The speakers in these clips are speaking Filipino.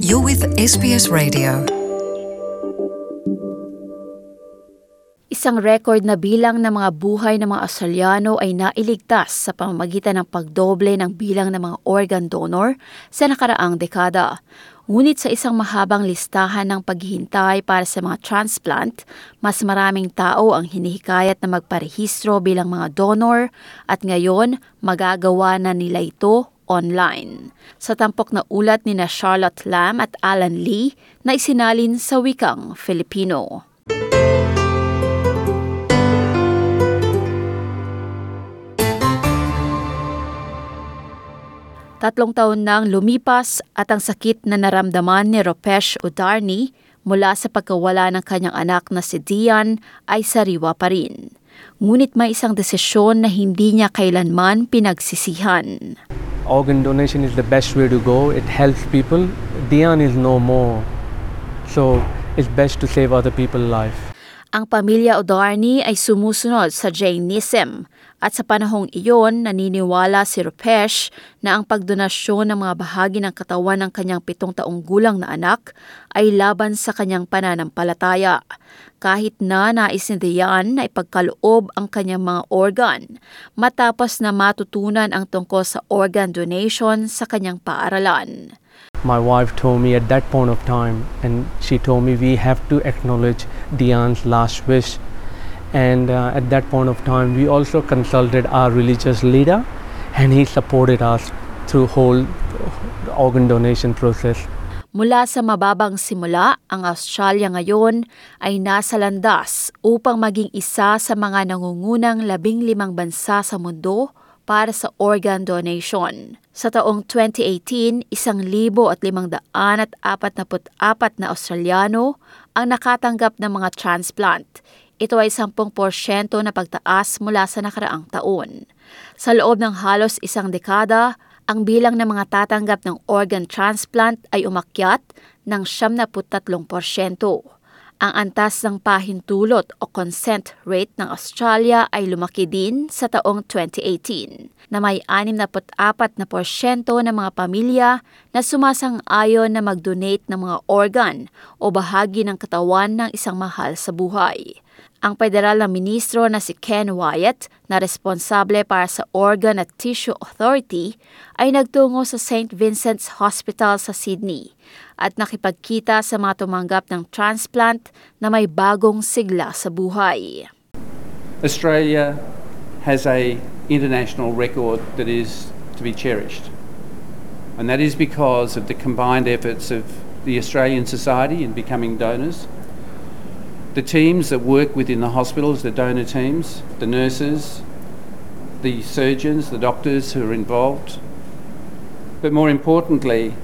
You're with SBS Radio. Isang record na bilang ng mga buhay ng mga Australiano ay nailigtas sa pamamagitan ng pagdoble ng bilang ng mga organ donor sa nakaraang dekada. Ngunit sa isang mahabang listahan ng paghihintay para sa mga transplant, mas maraming tao ang hinihikayat na magparehistro bilang mga donor at ngayon magagawa na nila ito online. Sa tampok na ulat ni Charlotte Lam at Alan Lee na isinalin sa wikang Filipino. Tatlong taon nang lumipas at ang sakit na naramdaman ni Rupesh Udharni mula sa pagkawala ng kanyang anak na si Dian ay sariwa pa rin. Ngunit may isang desisyon na hindi niya kailanman pinagsisihan. Organ donation is the best way to go. It helps people. Dian is no more. So it's best to save other people's life. Ang pamilya Udharni ay sumusunod sa Jainism at sa panahong iyon naniniwala si Rupesh na ang pagdonasyon ng mga bahagi ng katawan ng kanyang 7 taong gulang na anak ay laban sa kanyang pananampalataya. Kahit na nais ni Dian na ipagkaloob ang kanyang mga organ matapos na matutunan ang tungkol sa organ donation sa kanyang paaralan. My wife told me at that point of time, and she told me we have to acknowledge Dian's last wish. And at that point of time, we also consulted our religious leader, and he supported us through whole organ donation process. Mula sa mababang simula, ang Australia ngayon ay nasa landas upang maging isa sa mga nangungunang 15 bansa sa mundo para sa organ donation. Sa taong 2018, 1,544 na Australiano ang nakatanggap ng mga transplant. Ito ay 10% na pagtaas mula sa nakaraang taon. Sa loob ng halos isang dekada, ang bilang ng mga tatanggap ng organ transplant ay umakyat ng 73%. Ang antas ng pahintulot o consent rate ng Australia ay lumaki din sa taong 2018 na may 64% ng mga pamilya na sumasang-ayon na mag-donate ng mga organ o bahagi ng katawan ng isang mahal sa buhay. Ang federal na ministro na si Ken Wyatt na responsable para sa Organ at Tissue Authority ay nagtungo sa St. Vincent's Hospital sa Sydney at nakipagkita sa mga tumanggap ng transplant na may bagong sigla sa buhay. Australia has an international record that is to be cherished, and that is because of the combined efforts of the Australian society in becoming donors, the teams that work within the hospitals, the donor teams, the nurses, the surgeons, the doctors who are involved, but more importantly,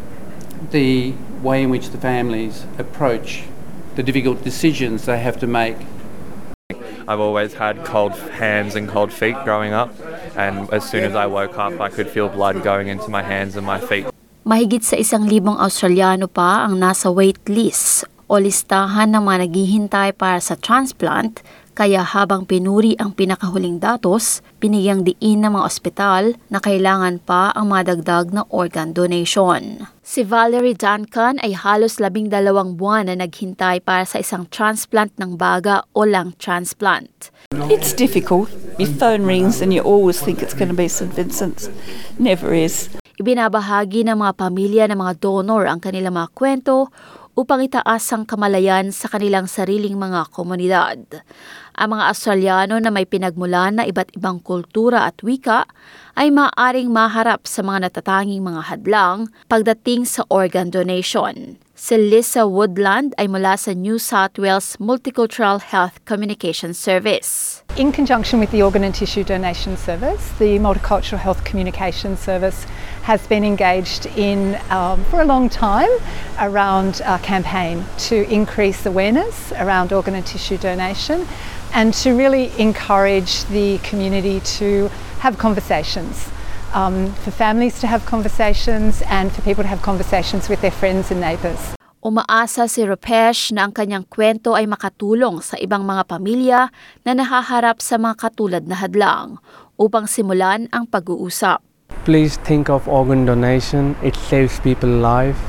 the way in which the families approach the difficult decisions they have to make. I've always had cold hands and cold feet growing up, and as soon as I woke up, I could feel blood going into my hands and my feet. Mahigit sa 1,000 Australiano pa ang nasa wait list o listahan ng mga naghihintay para sa transplant, kaya habang pinuri ang pinakahuling datos, binigyang diin ng mga ospital na kailangan pa ang madagdag na organ donation. Si Valerie Duncan ay halos 12 buwan na naghintay para sa isang transplant ng baga o lung transplant. It's difficult. Your phone rings and you always think it's going to be St. Vincent's. Never is. Ibinabahagi ng mga pamilya ng mga donor ang kanilang mga kwento upang itaas ang kamalayan sa kanilang sariling mga komunidad. Ang mga Australiano na may pinagmulan na iba't ibang kultura at wika ay maaaring maharap sa mga natatanging mga hadlang pagdating sa organ donation. Si Lisa Woodland ay mula sa New South Wales Multicultural Health Communication Service. In conjunction with the Organ and Tissue Donation Service, the Multicultural Health Communication Service has been engaged in for a long time around a campaign to increase awareness around organ and tissue donation and to really encourage the community to have conversations, for families to have conversations and for people to have conversations with their friends and neighbours. Umaasa si Rupesh na ang kanyang kwento ay makatulong sa ibang mga pamilya na nahaharap sa mga katulad na hadlang upang simulan ang pag-uusap. Please think of organ donation. It saves people's life.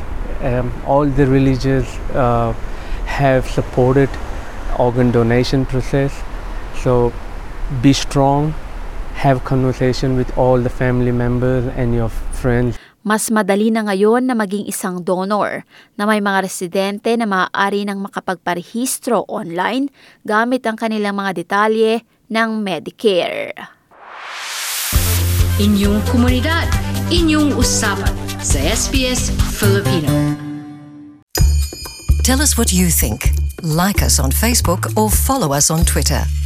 all the religions have supported organ donation process. So be strong, have conversation with all the family members and your friends. Mas madali na ngayon na maging isang donor na may mga residente na maaari nang makapagparehistro online gamit ang kanilang mga detalye ng Medicare. Inyong komunidad, inyong usapan sa SBS Filipino. Tell us what you think. Like us on Facebook or follow us on Twitter.